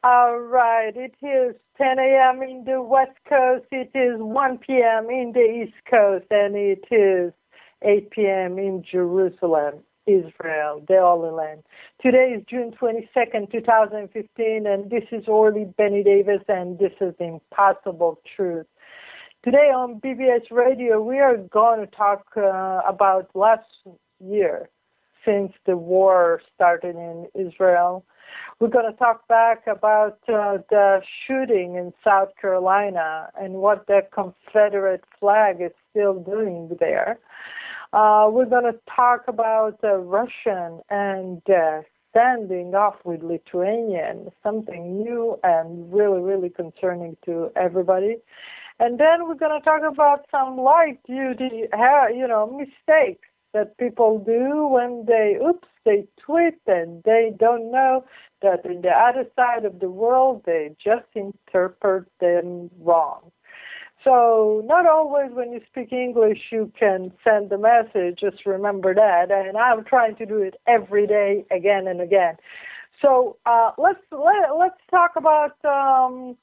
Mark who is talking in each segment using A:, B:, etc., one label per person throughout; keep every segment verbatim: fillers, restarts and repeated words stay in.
A: All right, it is ten a.m. in the West Coast, it is one p.m. in the East Coast, and it is eight p.m. in Jerusalem, Israel, the Holy Land. Today is June twenty-second, two thousand fifteen, and this is Orly Benny Davis, and this is the Impossible Truth. Today on B B S Radio, we are going to talk uh, about last year, since the war started in Israel. We're going to talk back about uh, the shooting in South Carolina and what the Confederate flag is still doing there. Uh, we're going to talk about uh, Russian and uh, standing off with Lithuanian, something new and really, really concerning to everybody. And then we're going to talk about some light-duty, you know, mistakes that people do when they, oops, they tweet and they don't know that in the other side of the world, they just interpret them wrong. So not always when you speak English, you can send a message. Just remember that. And I'm trying to do it every day, again and again. So uh, let's let, let's talk about um,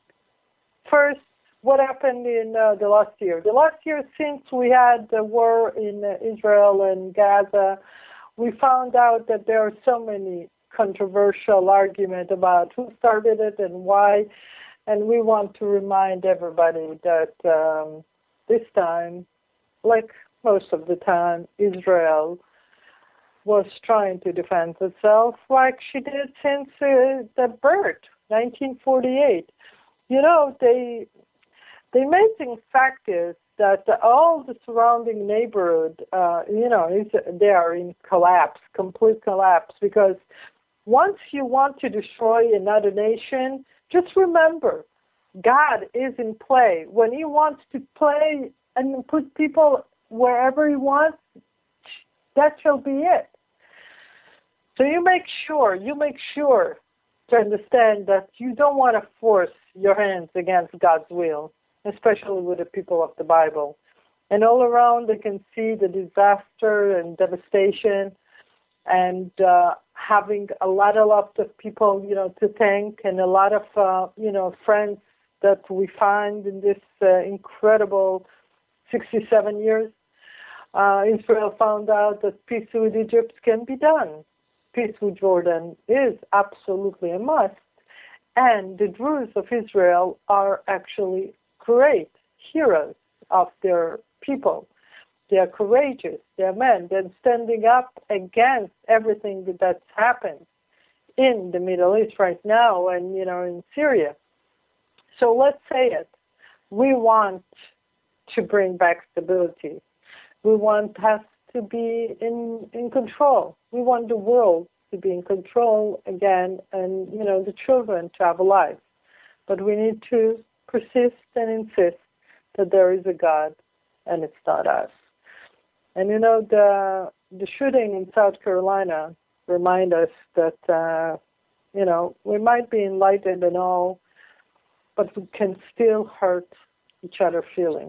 A: first what happened in uh, the last year. The last year, since we had the war in uh, Israel and Gaza, we found out that there are so many controversial arguments about who started it and why. And we want to remind everybody that um, this time, like most of the time, Israel was trying to defend itself like she did since uh, the birth, nineteen forty-eight. You know, they... The amazing fact is that all the surrounding neighborhood, uh, you know, is, they are in collapse, complete collapse, because once you want to destroy another nation, just remember, God is in play. When he wants to play and put people wherever he wants, that shall be it. So you make sure, you make sure to understand that you don't want to force your hands against God's will, especially with the people of the Bible. And all around they can see the disaster and devastation and uh, having a lot, a lot of people, you know, to thank and a lot of, uh, you know, friends that we find in this uh, incredible sixty-seven years. Uh, Israel found out that peace with Egypt can be done. Peace with Jordan is absolutely a must. And the Druze of Israel are actually great heroes of their people. They are courageous. They are men. They're standing up against everything that's happened in the Middle East right now and, you know, in Syria. So let's say it. We want to bring back stability. We want us to be in, in control. We want the world to be in control again and, you know, the children to have a life. But we need to persist and insist that there is a God and it's not us. And you know, the the shooting in South Carolina remind us that, uh, you know, we might be enlightened and all, but we can still hurt each other's feelings.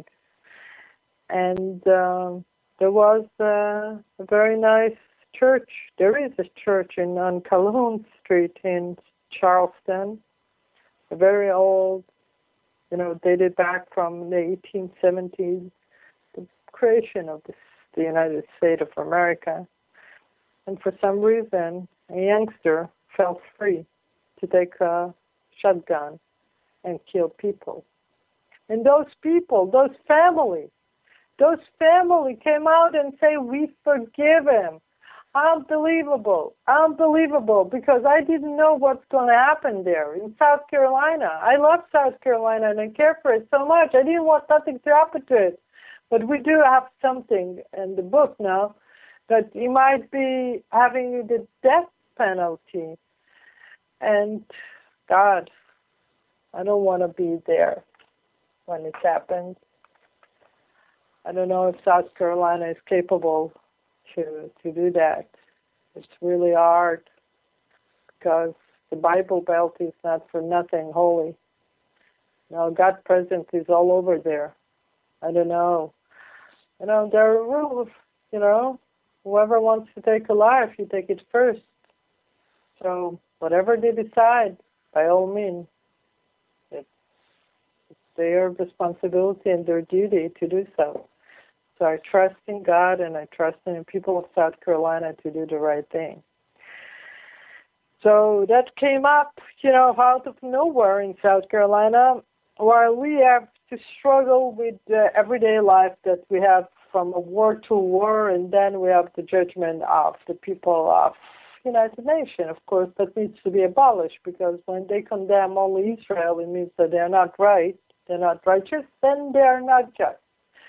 A: And uh, there was uh, a very nice church. There is a church in on Calhoun Street in Charleston, a very old, you know, dated back from the eighteen seventies, the creation of this, the United States of America. And for some reason, a youngster felt free to take a shotgun and kill people. And those people, those families, those families came out and say, we forgive him. Unbelievable, unbelievable, because I didn't know what's going to happen there in South Carolina. I love South Carolina and I care for it so much. I didn't want nothing to happen to it. But we do have something in the book now that he might be having the death penalty. And God, I don't want to be there when it happens. I don't know if South Carolina is capable to to do that. It's really hard because the Bible Belt is not for nothing holy. Now, God's presence is all over there. I don't know. You know, there are rules, you know. Whoever wants to take a life, you take it first. So whatever they decide, by all means. It's, it's their responsibility and their duty to do so. So I trust in God, and I trust in the people of South Carolina to do the right thing. So that came up, you know, out of nowhere in South Carolina, while we have to struggle with the everyday life that we have from a war to war, and then we have the judgment of the people of United Nations, of course, that needs to be abolished, because when they condemn only Israel, it means that they're not right, they're not righteous, then they are not just.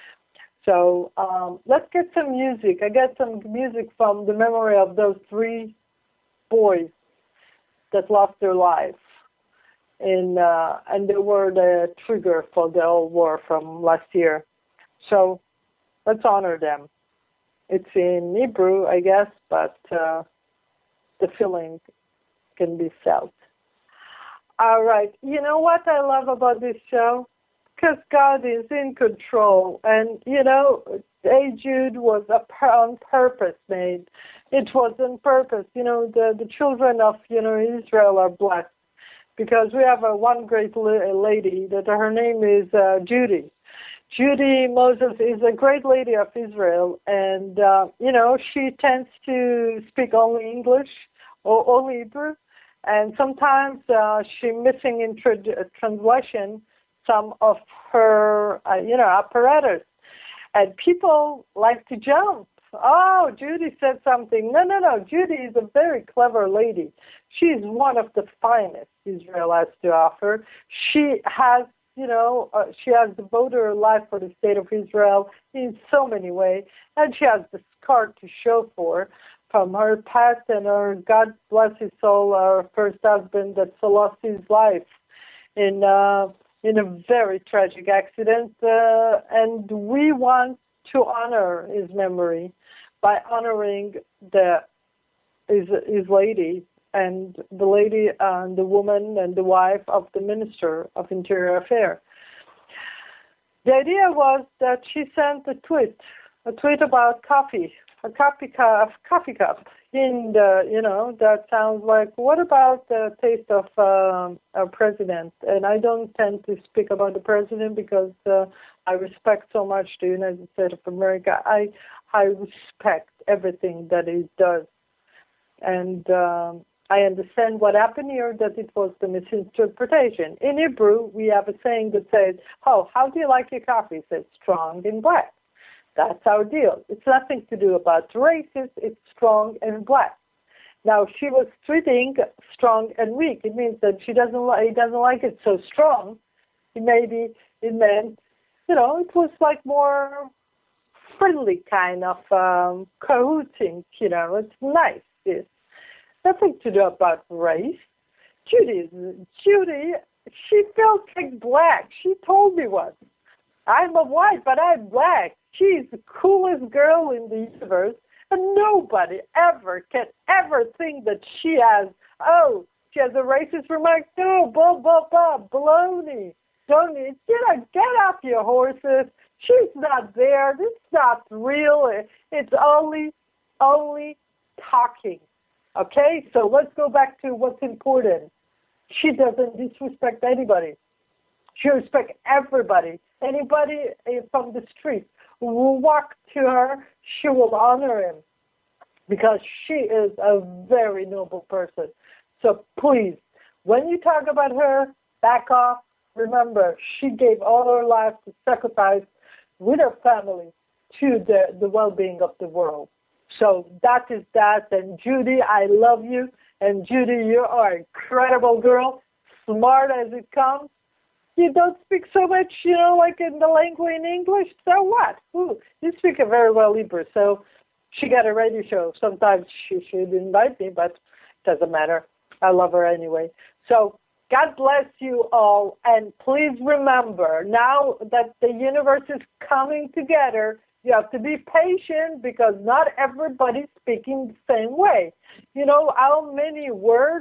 A: So um, let's get some music. I got some music from the memory of those three boys that lost their life, in, uh, and they were the trigger for the whole war from last year. So let's honor them. It's in Hebrew, I guess, but uh, the feeling can be felt. All right. You know what I love about this show? Because God is in control. And, you know, Hey Jude was on purpose made. It was on purpose. You know, the, the children of, you know, Israel are blessed, because we have a one great lady that her name is uh, Judy. Judy Moses is a great lady of Israel, and, uh, you know, she tends to speak only English or only Hebrew, and sometimes uh, she's missing in tra- translation some of her, uh, you know, apparatus. And people like to jump. Oh, Judy said something. No, no, no. Judy is a very clever lady. She's one of the finest Israel has to offer. She has, you know, uh, she has devoted her life for the state of Israel in so many ways, and she has the scar to show for from her past and her, God bless his soul, our first husband that lost his life in uh, in a very tragic accident, uh, and we want to honor his memory by honoring the his, his lady and the lady and the woman and the wife of the Minister of Interior Affairs. The idea was that she sent a tweet, a tweet about coffee, a coffee cup, coffee cup. In the, you know, that sounds like, what about the taste of um, our president? And I don't tend to speak about the president because uh, I respect so much the United States of America. I I respect everything that he does, and um, I understand what happened here, that it was the misinterpretation. In Hebrew, we have a saying that says, "Oh, how do you like your coffee?" It says strong and black. That's our deal. It's nothing to do about races. It's strong and black. Now, she was treating strong and weak. It means that she doesn't like, he doesn't like it so strong. It maybe it meant, you know, it was like more friendly kind of um, cahooting. You know, it's nice. It's nothing to do about race. Judy, Judy, she feels like black. She told me once. I'm a white, but I'm black. She's the coolest girl in the universe, and nobody ever can ever think that she has, oh, she has a racist remark. No, blah, blah, blah, baloney. Don't, you know, get off your horses. She's not there. It's not real. It's only, only talking. Okay? So let's go back to what's important. She doesn't disrespect anybody. She respects everybody. Anybody from the street who will walk to her, she will honor him, because she is a very noble person. So please, when you talk about her, back off. Remember, she gave all her life to sacrifice with her family to the, the well-being of the world. So that is that. And Judy, I love you. And Judy, you are an incredible girl, smart as it comes. You don't speak so much, you know, like in the language in English. So what? Ooh, you speak very well Hebrew. So she got a radio show. Sometimes she should invite me, but it doesn't matter. I love her anyway. So God bless you all. And please remember, now that the universe is coming together, you have to be patient, because not everybody's speaking the same way. You know how many words,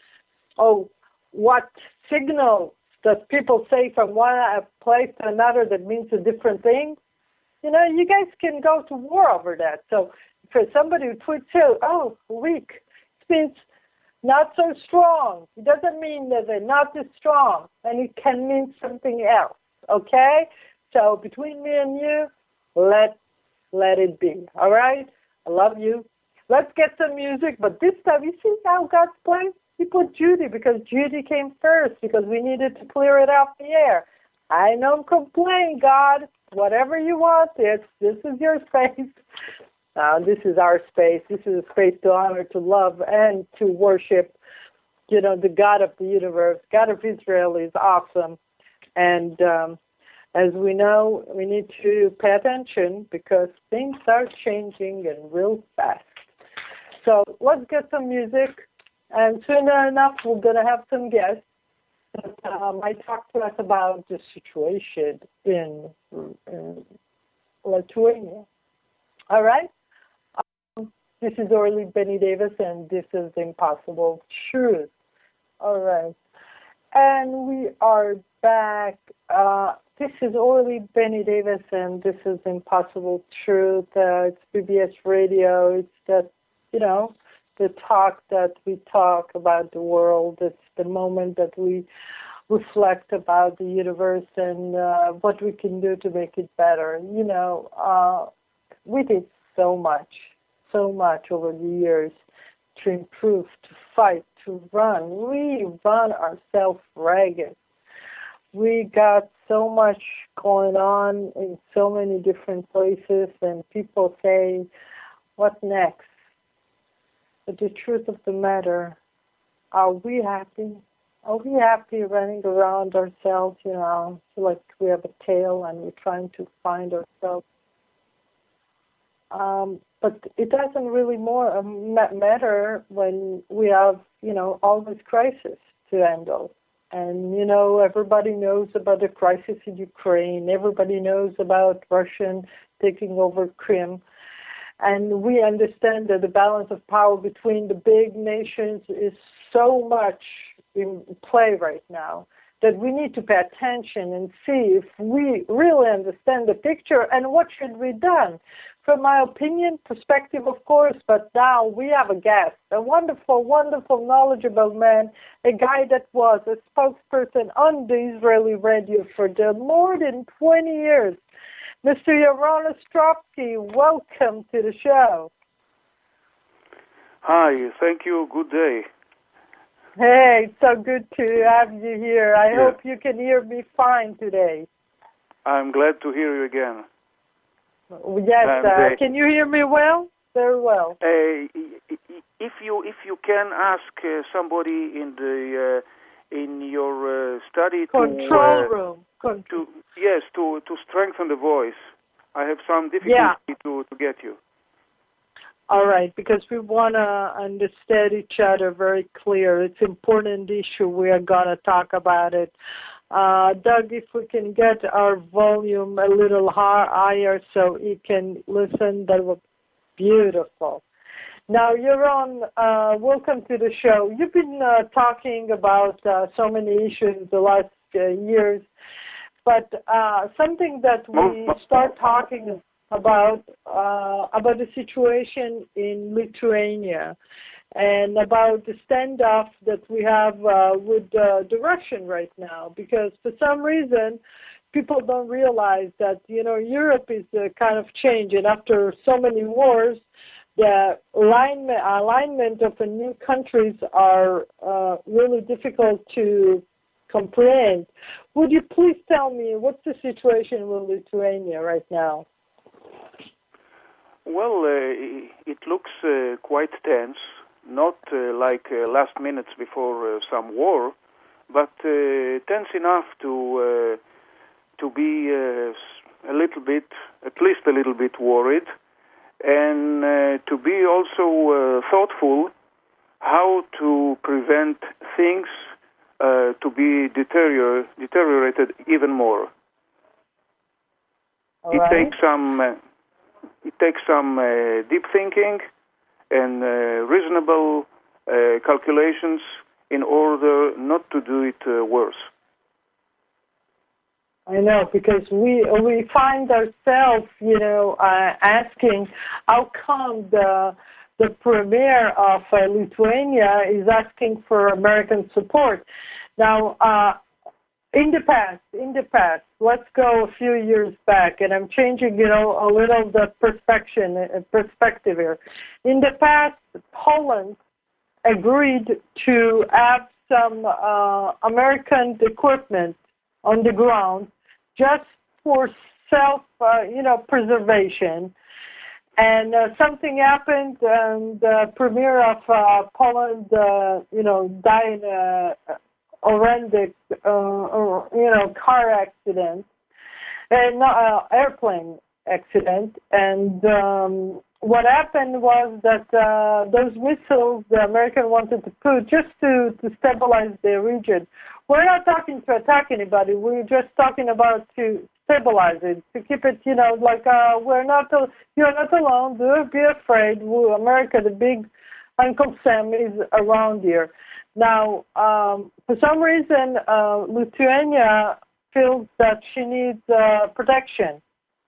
A: oh, what signals that people say from one place to another that means a different thing? You know, you guys can go to war over that. So for somebody who tweets out, oh, weak, it means not so strong. It doesn't mean that they're not as strong, and it can mean something else, okay? So between me and you, let, let it be, all right? I love you. Let's get some music, but this time, you see how God's playing? He put Judy because Judy came first, because we needed to clear it off the air. I don't complain, God. Whatever you want, this, this is your space. Uh, this is our space. This is a space to honor, to love, and to worship, you know, the God of the universe. God of Israel is awesome. And um, as we know, we need to pay attention because things are changing and real fast. So let's get some music. And soon enough, we're going to have some guests that um, might talk to us about the situation in, in Lithuania. All right? This is Orly Benny Davis, and this is Impossible Truth. All right. And we are back. Uh, this is Orly Benny Davis, and this is Impossible Truth. Uh, it's B B S Radio. It's that, you know, the talk that we talk about the world. It's the moment that we reflect about the universe and uh, what we can do to make it better. You know, uh, we did so much. so much over the years to improve, to fight, to run. We run ourselves ragged. We got so much going on in so many different places, and people say, what next? But the truth of the matter, are we happy? Are we happy running around ourselves, you know, like we have a tail and we're trying to find ourselves? Um, but it doesn't really more um, matter when we have, you know, all this crisis to handle. And, you know, everybody knows about the crisis in Ukraine. Everybody knows about Russian taking over Crimea. And we understand that the balance of power between the big nations is so much in play right now that we need to pay attention and see if we really understand the picture and what should be done. From my opinion, perspective, of course, but now we have a guest, a wonderful, wonderful, knowledgeable man, a guy that was a spokesperson on the Israeli radio for the more than twenty years. Mister Yaron Ostrovsky, welcome to the show.
B: Hi, thank you. Good day.
A: Hey, it's so good to have you here. I
B: yeah.
A: hope you can hear me fine today.
B: I'm glad to hear you again.
A: Yes,
B: and,
A: uh,
B: uh,
A: can you hear me well? Very well.
B: Uh, if you if you can ask uh, somebody in the uh, in your uh, study
A: control
B: to, uh,
A: room Con-
B: to yes to to strengthen the voice. I have some difficulty
A: yeah.
B: to to get you.
A: All right, because we want to understand each other very clear. It's an important issue. We are going to talk about it. Uh, Doug, if we can get our volume a little higher so you can listen, that would be beautiful. Now, Yaron, uh, welcome to the show. You've been uh, talking about uh, so many issues the last uh, years, but uh, something that we start talking about uh, about the situation in Lithuania and about the standoff that we have uh, with uh, the Russian right now, because for some reason people don't realize that, you know, Europe is uh, kind of changing after so many wars. The alignment, alignment of the new countries are uh, really difficult to comprehend. Would you please tell me what's the situation with Lithuania right now?
B: Well, uh, it looks uh, quite tense, not uh, like uh, last minutes before uh, some war, but uh, tense enough to uh, to be uh, a little bit, at least a little bit worried, and uh, to be also uh, thoughtful how to prevent things uh, to be deterior- deteriorated even more.
A: All
B: it
A: right.
B: takes some uh, it takes some uh, deep thinking and uh, reasonable uh, calculations in order not to do it uh, worse.
A: I know, because we we find ourselves, you know, uh, asking how come the the premier of uh, Lithuania is asking for American support. Now, uh, in the past, in the past, let's go a few years back, and I'm changing, you know, a little the perspective, perspective here. In the past, Poland agreed to have some uh, American equipment on the ground just for self, uh, you know, preservation. And uh, something happened, and the premier of uh, Poland, uh, you know, died in a horrendous, uh, or, you know, car accident, and uh, airplane accident. And um, what happened was that uh, those missiles the American wanted to put just to, to stabilize the region. We're not talking to attack anybody. We're just talking about to stabilize it, to keep it, you know, like uh, we're not, uh, you're not alone. Don't be afraid. We, America, the big Uncle Sam, is around here. Now, um, for some reason, uh, Lithuania feels that she needs uh, protection.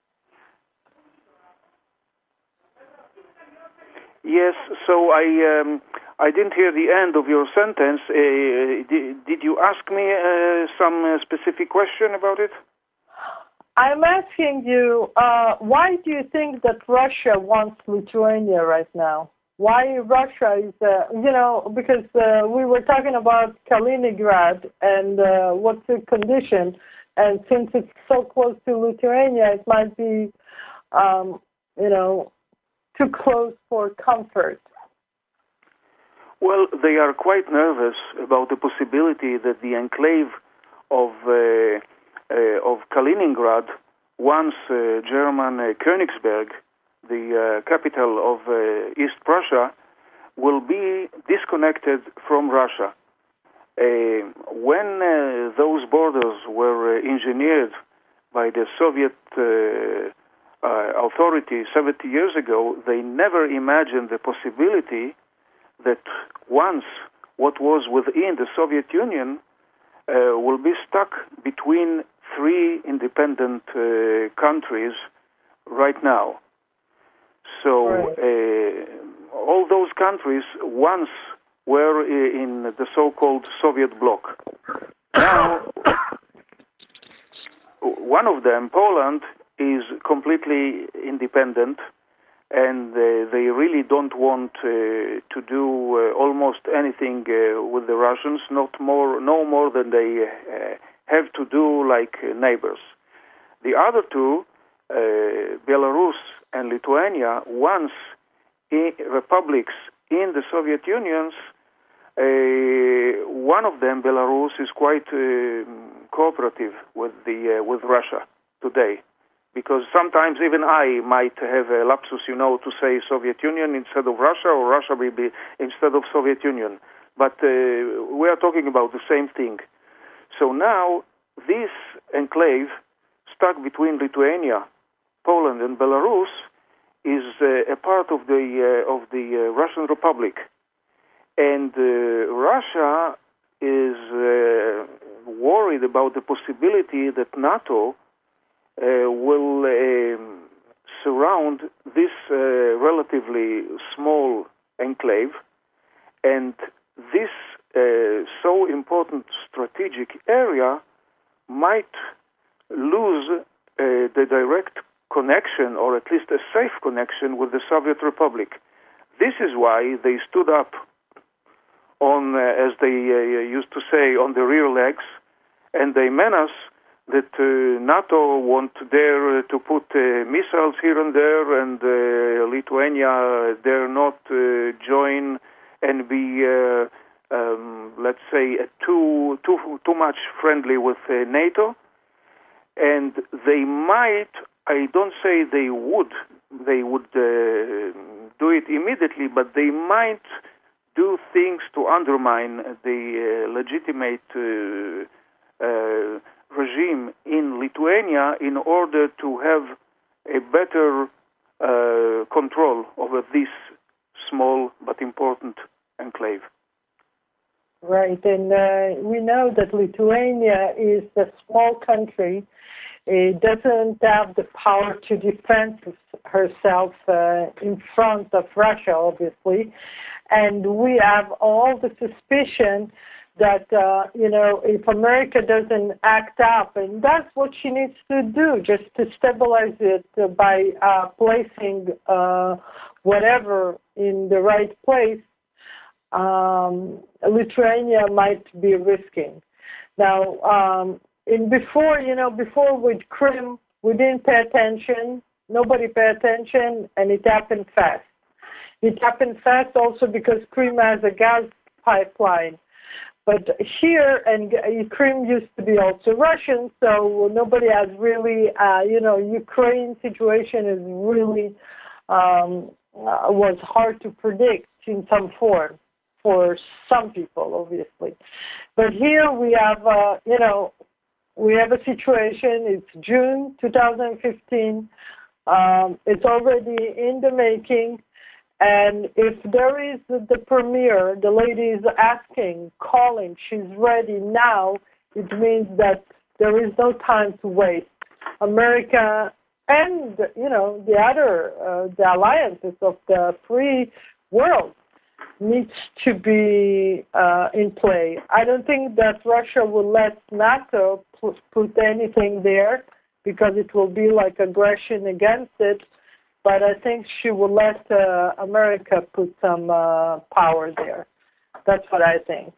B: Yes, so I um, I didn't hear the end of your sentence. Uh, did, did you ask me uh, some uh, specific question about it?
A: I'm asking you, uh, why do you think that Russia wants Lithuania right now? Why Russia is, uh, you know, because uh, we were talking about Kaliningrad and uh, what's the condition, and since it's so close to Lithuania, it might be, um, you know, too close for comfort.
B: Well, they are quite nervous about the possibility that the enclave of uh, uh, of Kaliningrad, once uh, German uh, Königsberg, the uh, capital of uh, East Prussia, will be disconnected from Russia. Uh, when uh, those borders were uh, engineered by the Soviet uh, uh, authorities seventy years ago, they never imagined the possibility that once what was within the Soviet Union uh, will be stuck between three independent uh, countries right now. So uh, all those countries once were in the so-called Soviet bloc. Now, one of them, Poland, is completely independent, and uh, they really don't want uh, to do uh, almost anything uh, with the Russians, not more, no more than they uh, have to do like uh, neighbors. The other two, uh, Belarus and Lithuania, once in republics in the Soviet Unions, uh, one of them, Belarus, is quite uh, cooperative with the uh, with Russia today. Because sometimes even I might have a lapsus, you know, to say Soviet Union instead of Russia, or Russia maybe instead of Soviet Union. But uh, we are talking about the same thing. So now this enclave stuck between Lithuania, Poland, and Belarus is uh, a part of the uh, of the uh, Russian Republic, and uh, Russia is uh, worried about the possibility that NATO Uh, will um, surround this uh, relatively small enclave, and this uh, so important strategic area might lose uh, the direct connection, or at least a safe connection, with the Soviet Republic. This is why they stood up on, uh, as they uh, used to say, on the rear legs, and they menace that uh, NATO won't dare to put uh, missiles here and there, and uh, Lithuania dare not uh, join and be, uh, um, let's say, uh, too too too much friendly with uh, NATO. And they might, I don't say they would, they would uh, do it immediately, but they might do things to undermine the uh, legitimate Uh, uh, regime in Lithuania in order to have a better uh, control over this small but important enclave.
A: Right, and uh, we know that Lithuania is a small country. it doesn't have the power to defend herself uh, in front of Russia, obviously. And we have all the suspicion that, uh, you know, if America doesn't act up, and that's what she needs to do, just to stabilize it by uh, placing uh, whatever in the right place, um, Lithuania might be risking. Now, um, in before, you know, before with Crimea, we didn't pay attention, nobody paid attention, and it happened fast. It happened fast also because Crimea has a gas pipeline. But here, and Crimea used to be also Russian, so nobody has really, uh, you know, Ukraine situation is really, um, uh, was hard to predict in some form for some people, obviously. But here we have, uh, you know, we have a situation, it's June two thousand fifteen, um, it's already in the making. And if there is the premier, the lady is asking, calling, she's ready now, it means that there is no time to waste. America and, you know, the other, uh, the alliances of the free world needs to be uh, in play. I don't think that Russia will let NATO put anything there because it will be like aggression against it. But I think she will let uh, America put some uh, power there. That's what I think.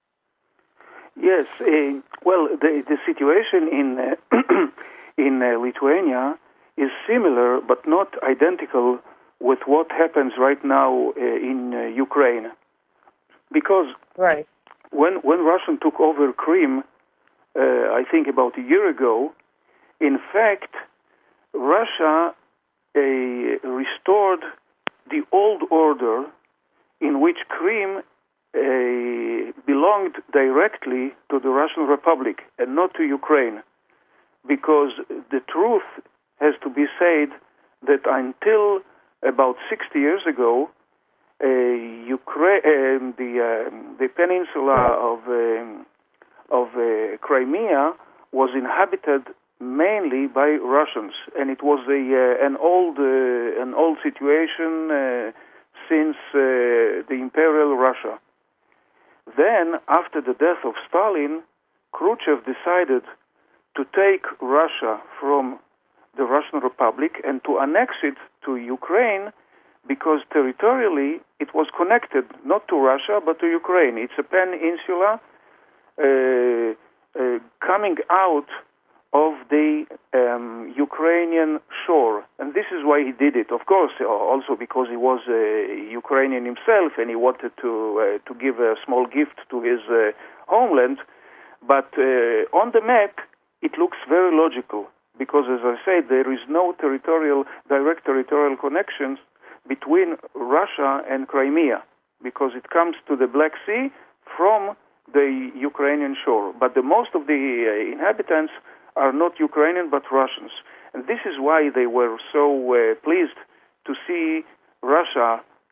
B: Yes. Uh, well, the the situation in uh, in uh, Lithuania is similar, but not identical with what happens right now uh, in uh, Ukraine. Because
A: right.
B: when when Russia took over Crimea, uh, I think about a year ago, in fact, Russia Uh, restored the old order in which Crimea uh, belonged directly to the Russian Republic and not to Ukraine, because the truth has to be said that until about sixty years ago, uh, Ukraine, uh, the uh, the peninsula of uh, of uh, Crimea was inhabited mainly by Russians, and it was a uh, an old uh, an old situation uh, since uh, the Imperial Russia. Then, after the death of Stalin, Khrushchev decided to take Russia from the Russian Republic and to annex it to Ukraine, because territorially it was connected not to Russia but to Ukraine. It's a peninsula uh, uh, coming out of the um, Ukrainian shore. And this is why he did it. Of course, also because he was uh, Ukrainian himself and he wanted to uh, to give a small gift to his uh, homeland. But uh, on the map, it looks very logical because, as I said, there is no territorial, direct territorial connections between Russia and Crimea because it comes to the Black Sea from the Ukrainian shore. But the most of the uh, inhabitants are not Ukrainian but Russians. And this is why they were so uh, pleased to see Russia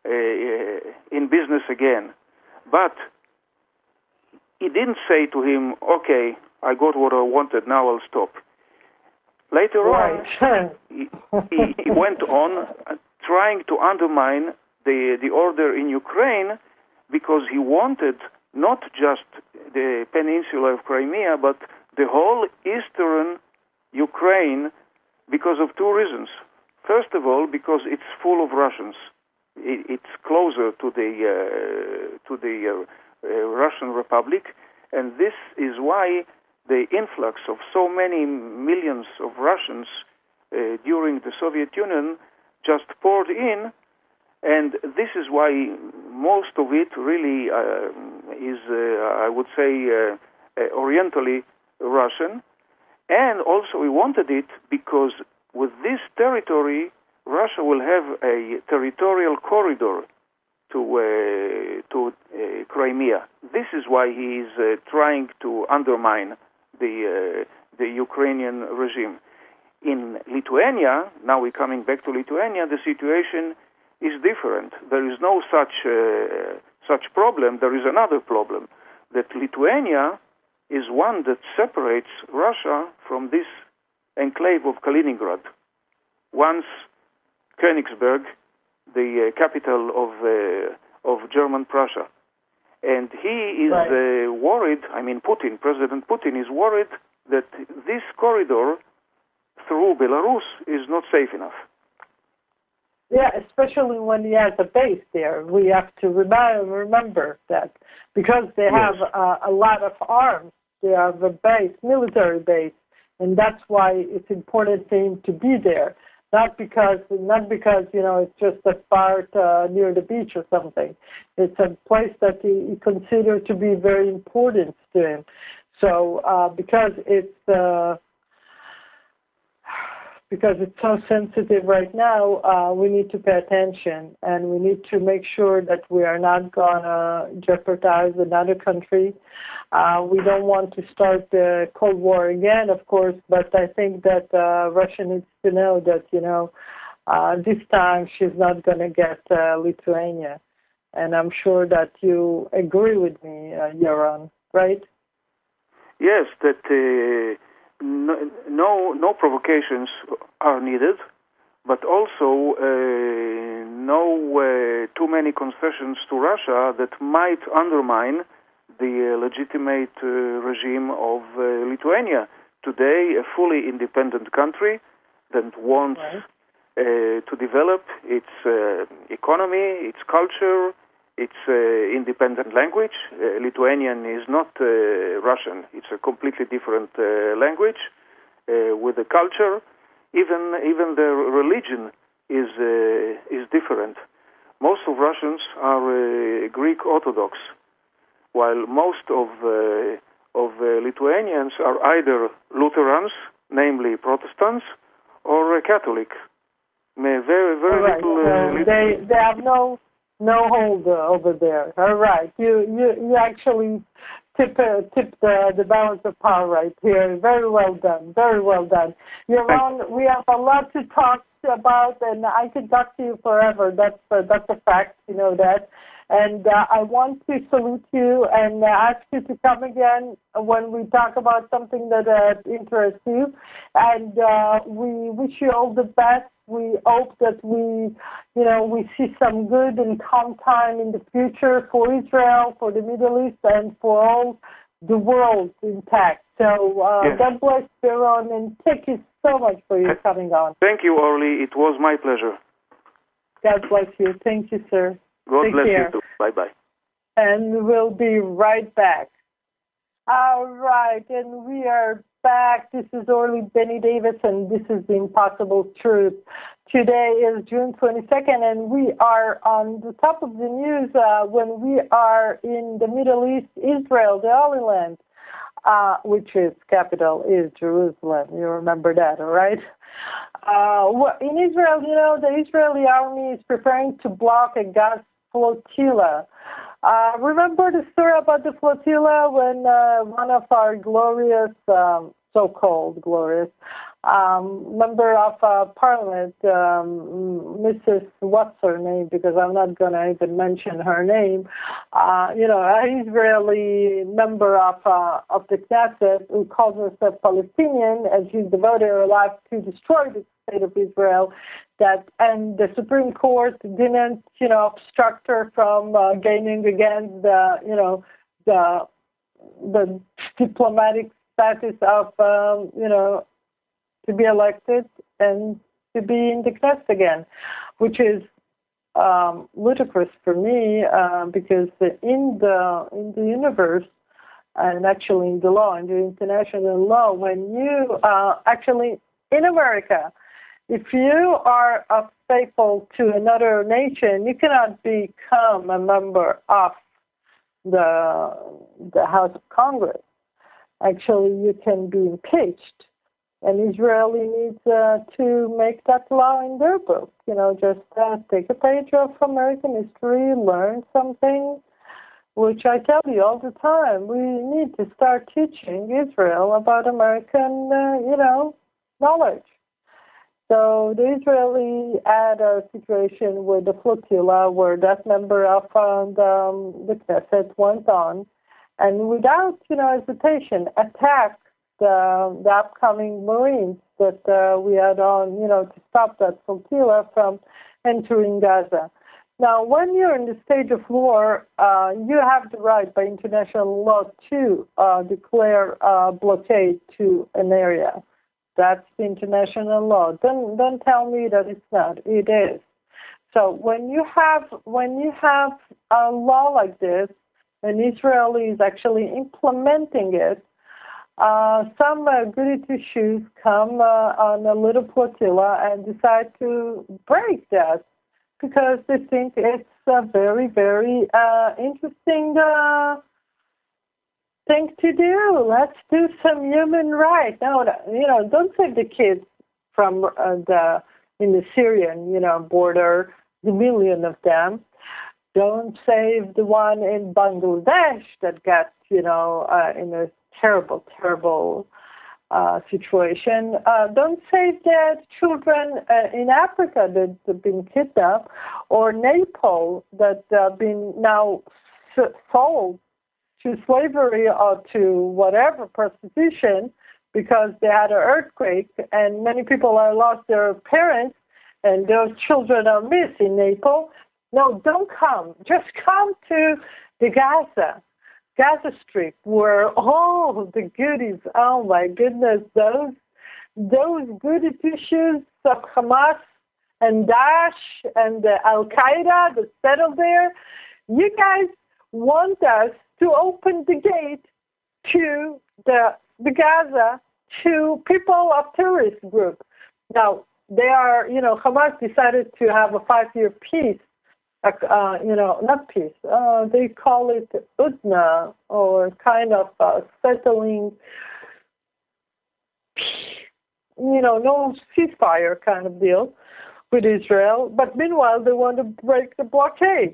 B: uh, in business again. But he didn't say to him, okay, I got what I wanted, now I'll stop. Later
A: right.
B: on, he, he, he went on uh, trying to undermine the, the order in Ukraine because he wanted not just the peninsula of Crimea, but the whole eastern Ukraine, because of two reasons. First of all, because it's full of Russians. It, it's closer to the uh, to the uh, uh, Russian Republic, and this is why the influx of so many millions of Russians uh, during the Soviet Union just poured in, and this is why most of it really uh, is, uh, I would say, uh, uh, orientally Russian, and also he wanted it because with this territory, Russia will have a territorial corridor to uh, to uh, Crimea. This is why he is uh, trying to undermine the uh, the Ukrainian regime. In Lithuania, now we're coming back to Lithuania, the situation is different. There is no such uh, such problem. There is another problem, that Lithuania is one that separates Russia from this enclave of Kaliningrad, once Königsberg, the uh, capital of uh, of German Prussia. And he is
A: Right.
B: uh, worried, I mean Putin, President Putin is worried that this corridor through Belarus is not safe enough.
A: Yeah, especially when he has a base there. We have to remind, remember that because they
B: Yes.
A: have uh, a lot of arms, they have a base, military base, and that's why it's important for him to be there. Not because, not because you know, it's just a part uh, near the beach or something. It's a place that he, he considers to be very important to him. So uh, because it's uh, because it's so sensitive right now, uh, we need to pay attention, and we need to make sure that we are not gonna jeopardize another country. Uh, we don't want to start the Cold War again, of course, but I think that uh, Russia needs to know that, you know, uh, this time she's not going to get uh, Lithuania. And I'm sure that you agree with me, uh, Yaron, right?
B: Yes, that uh, no, no no provocations are needed, but also uh, no uh, too many concessions to Russia that might undermine the uh, legitimate uh, regime of uh, Lithuania, today a fully independent country that wants
A: Right.
B: uh, to develop its uh, economy, its culture, its uh, independent language. Uh, Lithuanian is not uh, Russian. It's a completely different uh, language uh, with a culture. Even even their religion is uh, is different. Most of Russians are uh, Greek Orthodox, while most of uh, of uh, Lithuanians are either Lutherans, namely Protestants, or uh, Catholic. May Very very
A: All right.
B: little. Uh,
A: So
B: lit-
A: they they have no no hold uh, over there. All right. You you you actually tip uh, tip the the balance of power right here. Very well done. Very well done. Yaron, we have a lot to talk about, and I could talk to you forever. That's uh, that's a fact. You know that. And uh, I want to salute you and uh, ask you to come again when we talk about something that uh, interests you. And uh, we wish you all the best. We hope that we, you know, we see some good and calm time in the future for Israel, for the Middle East, and for all the world intact. So uh,
B: Yes.
A: God bless you, Yaron, and thank you so much for your coming on.
B: Thank you, Orly. It was my pleasure.
A: God bless you. Thank you, sir.
B: God
A: Take
B: bless
A: care.
B: you too. Bye bye.
A: And we'll be right back. All right, and we are back. This is Orly Benny Davis, and this is The Impossible Truth. Today is June twenty-second, and we are on the top of the news uh, when we are in the Middle East, Israel, the Holy Land, uh, which is capital is Jerusalem. You remember that, all right? Uh, in Israel, you know, the Israeli army is preparing to block a gas flotilla. Uh, remember the story about the flotilla when uh, one of our glorious, um, so-called glorious, um, member of uh, parliament, um, Missus What's her name, because I'm not going to even mention her name, uh, you know, an Israeli member of uh, of the Knesset who calls herself Palestinian, and she's devoted her life to destroy the state of Israel, that and the Supreme Court didn't, you know, obstruct her from uh, gaining against the, you know, the the diplomatic status of, um, you know, to be elected and to be in the Knesset again, which is um, ludicrous for me uh, because in the in the universe and actually in the law, in the international law, when you uh, actually in America, if you are uh, faithful to another nation, you cannot become a member of the the House of Congress. Actually, you can be impeached. And Israeli needs uh, to make that law in their book. You know, just uh, take a page of American history, learn something, which I tell you all the time. We need to start teaching Israel about American, uh, you know, knowledge. So the Israeli had a situation with the flotilla where that member of uh, the, um, the Knesset went on and without, you know, hesitation attacked uh, the upcoming Marines that uh, we had on, you know, to stop that flotilla from entering Gaza. Now, when you're in the state of war, uh, you have the right by international law to uh, declare uh, blockade to an area. That's the international law. Don't don't tell me that it's not. It is. So when you have when you have a law like this, and Israel is actually implementing it, uh, some uh, goody two-shoes come uh, on a little flotilla and decide to break that because they think it's a very, very uh, interesting uh, thing to do. Let's do some human rights. No, you know, don't save the kids from uh, the in the Syrian, you know, border, the million of them. Don't save the one in Bangladesh that got, you know, uh, in a terrible, terrible uh, situation. Uh, don't save the children uh, in Africa that have been kidnapped, or Nepal that have been now sold to slavery or to whatever, prostitution, because they had an earthquake and many people have lost their parents and those children are missing in Nepal. No, don't come. Just come to the Gaza, Gaza Strip, where all the goodies, oh my goodness, those those goody tissues of Hamas and Daesh and the Al-Qaeda that settled there, you guys want us to open the gate to the, the Gaza to people of terrorist group. Now, they are, you know, Hamas decided to have a five-year peace. Uh, you know, not peace. Uh, they call it Udna, or kind of uh, settling, you know, no ceasefire kind of deal with Israel. But meanwhile, they want to break the blockade.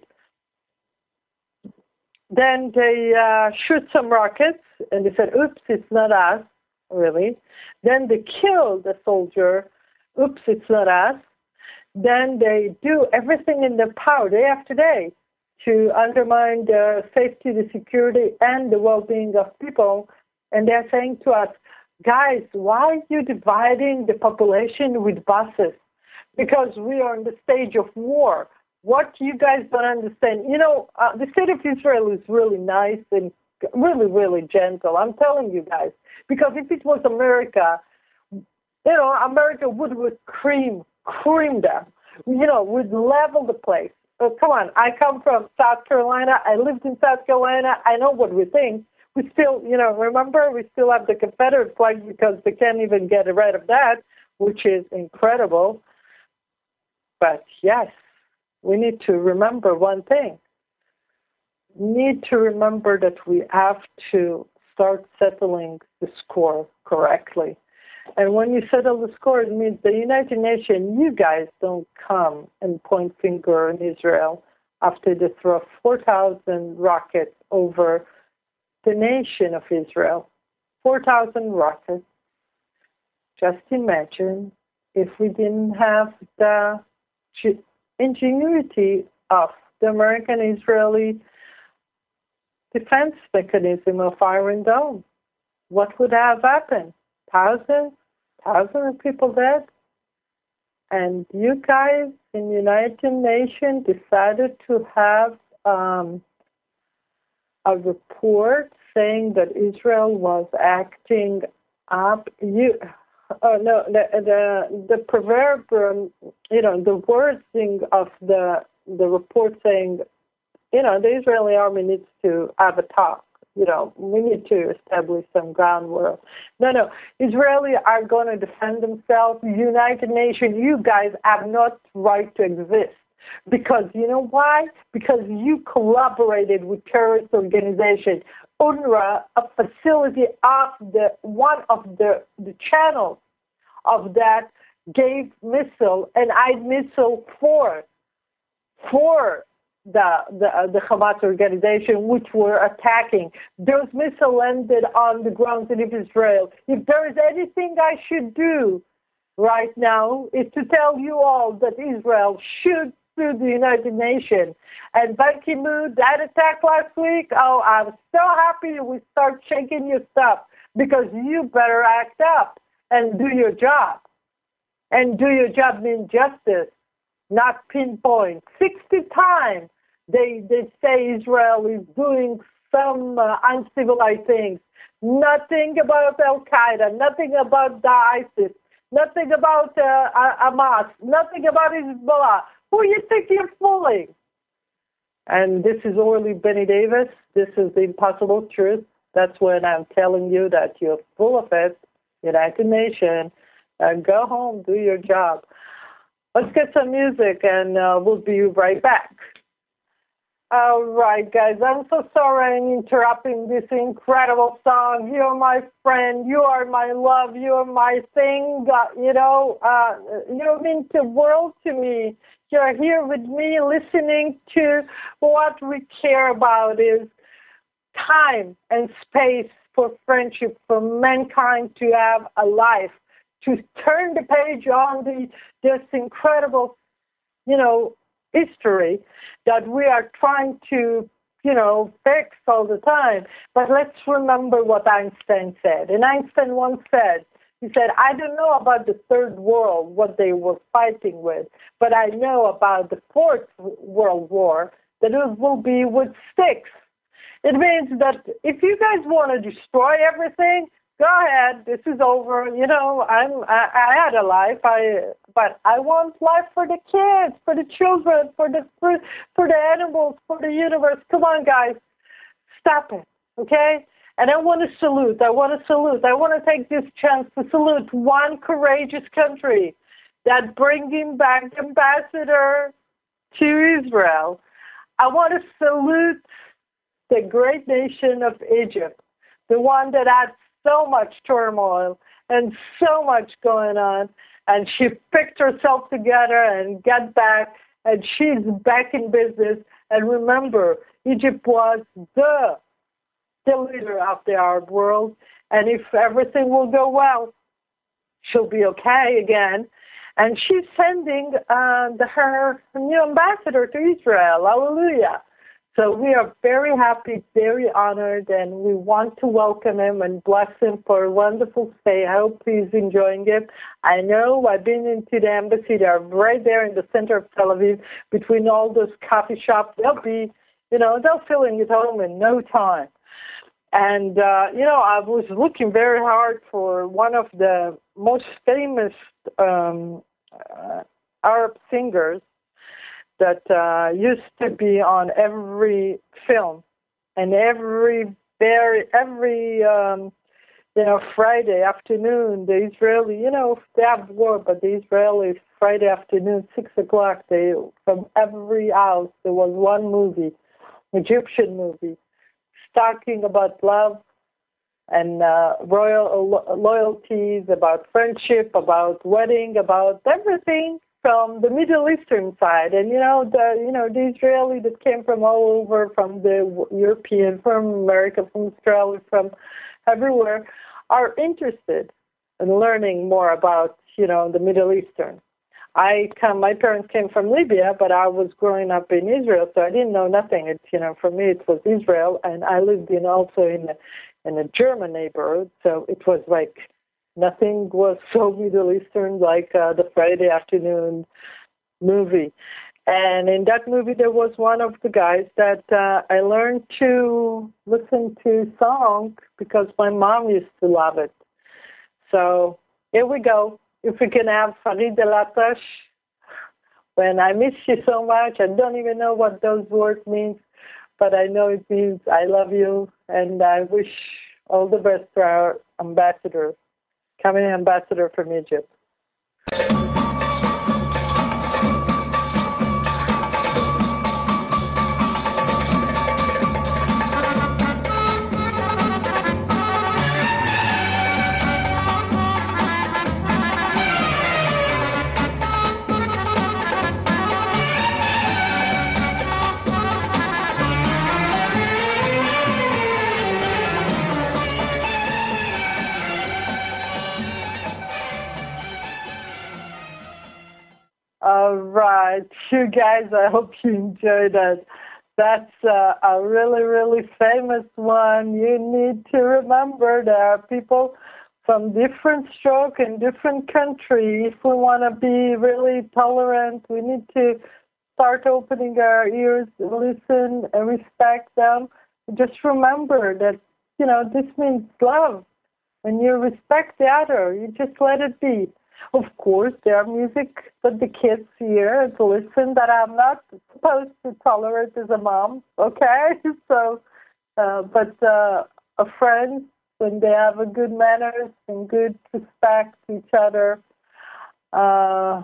A: Then they uh, shoot some rockets, and they said, oops, it's not us, really. Then they kill the soldier. Oops, it's not us. Then they do everything in their power day after day to undermine the safety, the security, and the well-being of people. And they're saying to us, guys, why are you dividing the population with buses? Because we are in the stage of war. What you guys don't understand, you know, uh, the state of Israel is really nice and really, really gentle. I'm telling you guys, because if it was America, you know, America would, would cream cream them, you know, would level the place. Oh, come on, I come from South Carolina. I lived in South Carolina. I know what we think. We still, you know, remember, we still have the Confederate flag because they can't even get rid of that, which is incredible. But yes, we need to remember one thing. We need to remember that we have to start settling the score correctly. And when you settle the score, it means the United Nations, you guys don't come and point finger in Israel after they throw four thousand rockets over the nation of Israel. four thousand rockets. Just imagine if we didn't have the ingenuity of the American-Israeli defense mechanism of Iron Dome. What would have happened? Thousands, thousands of people dead. And you guys in the United Nations decided to have um, a report saying that Israel was acting up. You, oh no, the the the proverb, um, you know, the wording of the the report saying, you know, the Israeli army needs to have a talk. You know, we need to establish some ground war. No, no, Israelis are going to defend themselves. United Nations, you guys have not right to exist. Because you know why? Because you collaborated with terrorist organizations. UNRWA, a facility of the one of the, the channels of that, gave missile and eyed missile for for the the, uh, the Hamas organization, which were attacking. Those missiles landed on the ground in Israel. If there is anything I should do right now, is to tell you all that Israel should sue the United Nations. And Ban Ki-moon, that attack last week, oh, I'm so happy we start shaking your stuff. because you better act up and do your job. And do your job means justice, not pinpoint. sixty times they, they say Israel is doing some uh, uncivilized things. Nothing about Al-Qaeda, nothing about the ISIS, nothing about uh, Hamas, nothing about Hezbollah. Who you think you're fooling? And this is Orly Benny Davis. This is the impossible truth. That's when I'm telling you that you're full of it. United Nations. Uh, go home, do your job. Let's get some music, and uh, we'll be right back. All right, guys, I'm so sorry I'm interrupting this incredible song. You're my friend. You are my love. You are my thing. Uh, you know, uh, you mean the world to me. You're here with me listening to what we care about is time and space for friendship, for mankind to have a life, to turn the page on the, this incredible, you know, history that we are trying to, you know, fix all the time. But let's remember what Einstein said. And Einstein once said, he said, I don't know about the third world, what they were fighting with, but I know about the fourth world war, that it will be with sticks. It means that if you guys want to destroy everything, go ahead. This is over. You know, I'm. I, I had a life. I, but I want life for the kids, for the children, for the for, for the animals, for the universe. Come on, guys, stop it, okay? And I want to salute. I want to salute. I want to take this chance to salute one courageous country that bringing back ambassador to Israel. I want to salute the great nation of Egypt, the one that had so much turmoil and so much going on, and she picked herself together and got back, and she's back in business. And remember, Egypt was the, the leader of the Arab world, and if everything will go well, she'll be okay again. And she's sending uh, the, her new ambassador to Israel. Hallelujah. So we are very happy, very honored, and we want to welcome him and bless him for a wonderful stay. I hope he's enjoying it. I know I've been into the embassy. They're right there in the center of Tel Aviv, between all those coffee shops. They'll be, you know, they'll feeling at home in no time. And, uh, you know, I was looking very hard for one of the most famous um, uh, Arab singers that uh, used to be on every film and every very every um, you know Friday afternoon. The Israeli, you know, they have war, but the Israelis Friday afternoon, six o'clock. They from every house there was one movie, Egyptian movie, talking about love and uh, royal lo- loyalties, about friendship, about wedding, about everything from the Middle Eastern side. And you know the you know the Israeli that came from all over, from the European, from America, from Australia, from everywhere, are interested in learning more about you know the Middle Eastern. I come. My parents came from Libya, but I was growing up in Israel, so I didn't know nothing. It's you know for me it was Israel, and I lived in also in a, in a German neighborhood, so it was like nothing was so Middle Eastern like uh, the Friday afternoon movie. And in that movie, there was one of the guys that uh, I learned to listen to songs because my mom used to love it. So here we go. If we can have Farid El Atash, when I miss you so much, I don't even know what those words mean, but I know it means I love you, and I wish all the best to our ambassador. Coming ambassador from Egypt. All right, you guys, I hope you enjoyed that. That's uh, a really, really famous one. You need to remember there are people from different stroke in different countries. If we want to be really tolerant, we need to start opening our ears, listen, and respect them. Just remember that, you know, this means love. When you respect the other, you just let it be. Of course, there are music that the kids hear and listen that I'm not supposed to tolerate as a mom, okay? So, uh, but uh, a friend, when they have a good manners and good respect to each other, uh,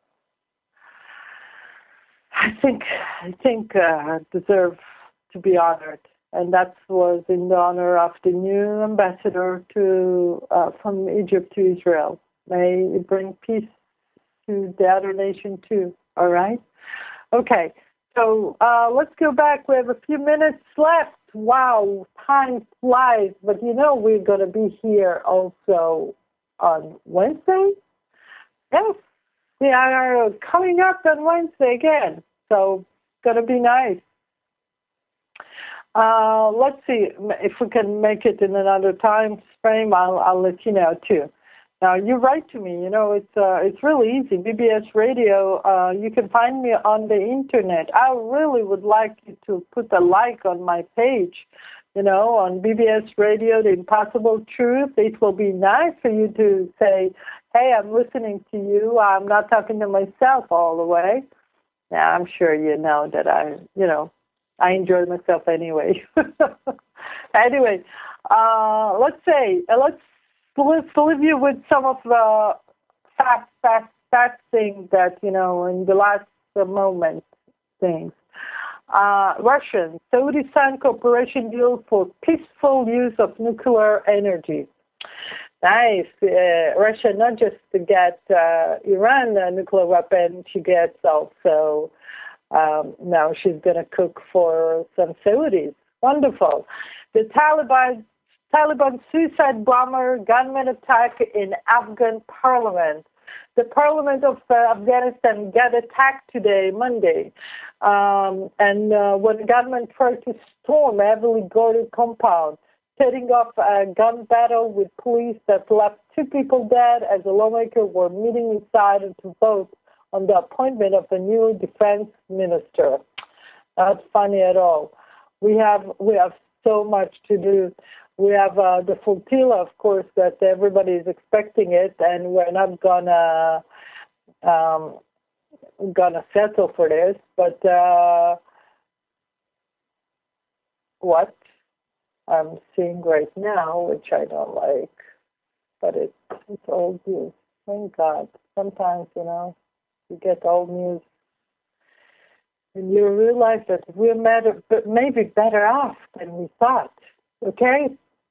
A: I think I think uh, deserve to be honored, and that was in the honor of the new ambassador to uh, from Egypt to Israel. May it bring peace to the other nation too. All right. Okay. So uh, let's go back. We have a few minutes left. Wow, time flies. But you know we're going to be here also on Wednesday. Yes. We are coming up on Wednesday again, so it's going to be nice. Uh, let's see if we can make it in another time frame. I'll, I'll let you know too. Now you write to me. You know it's uh, it's really easy. B B S Radio. Uh, you can find me on the internet. I really would like you to put a like on my page. You know, on B B S Radio, The Impossible Truth. It will be nice for you to say, hey, I'm listening to you. I'm not talking to myself all the way. Yeah, I'm sure you know that I, you know, I enjoy myself anyway. Anyway, uh, let's say, uh, let's, let's leave you with some of the fast, fast, fast things that, you know, in the last uh, moment things. Uh, Russian, Saudi signed cooperation deal for peaceful use of nuclear energy. Nice. Uh, Russia not just to get uh, Iran a nuclear weapon, she gets also, um, now she's going to cook for some Saudis. Wonderful. The Taliban, Taliban suicide bomber gunman attack in Afghan parliament. The parliament of uh, Afghanistan got attacked today, Monday, um, and uh, when the gunman tried to storm a heavily guarded compound, setting off a gun battle with police that left two people dead as the lawmakers were meeting inside to vote on the appointment of a new defense minister. Not funny at all. We have we have so much to do. We have uh, the flotilla, of course, that everybody is expecting it, and we're not gonna um, gonna settle for this. But uh, what I'm seeing right now, which I don't like, but it's it's old news. Thank God. Sometimes, you know, you get old news, and you realize that we're better, but maybe better off than we thought. Okay.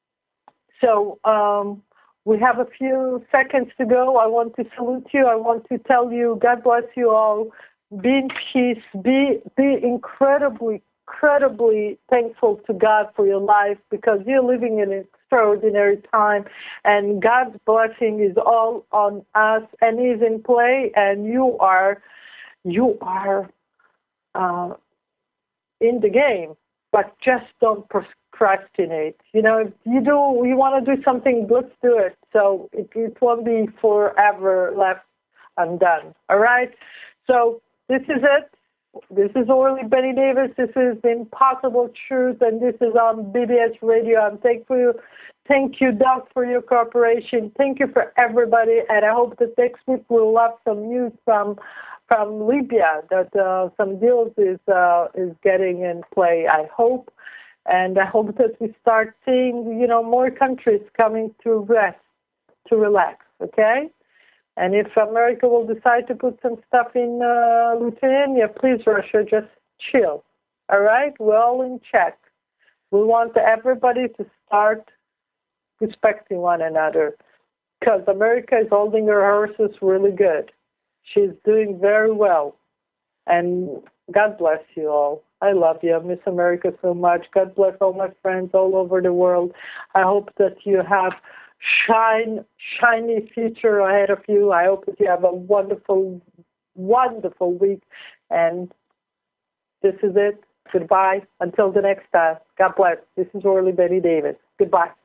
A: So um, we have a few seconds to go. I want to salute you. I want to tell you, God bless you all. Be in peace. Be be incredibly, incredibly thankful to God for your life, because you're living in an extraordinary time, and God's blessing is all on us and is in play. And you are, you are uh, in the game, but just don't procrastinate. You know, if you do, you want to do something, let's do it. So it, it won't be forever left undone. All right. So this is it. This is Orly Benny Davis. This is The Impossible Truth, and this is on B B S Radio. I'm thankful you. Thank you, Doug, for your cooperation. Thank you for everybody, and I hope that next week we'll have some news from from Libya, that uh, some deals is uh, is getting in play. I hope, and I hope that we start seeing, you know, more countries coming to rest, to relax. Okay. And if America will decide to put some stuff in uh, Lithuania, please, Russia, just chill. All right? We're all in check. We want everybody to start respecting one another, because America is holding her horses really good. She's doing very well. And God bless you all. I love you. I miss America so much. God bless all my friends all over the world. I hope that you have shine, shiny future ahead of you. I hope that you have a wonderful, wonderful week. And this is it. Goodbye. Until the next time. God bless. This is Orly Betty Davis. Goodbye.